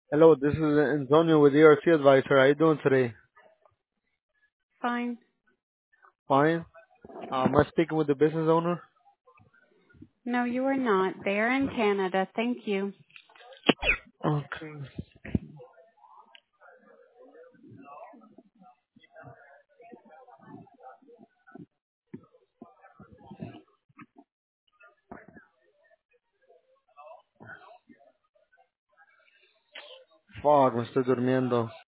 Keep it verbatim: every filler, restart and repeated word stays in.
Hello, this is Antonio with E R C Advisor. How you doing today? Fine. Fine. Uh, am I speaking with the business owner? No, you are not. They are in Canada. Thank you. Okay. Fuck, me estoy durmiendo.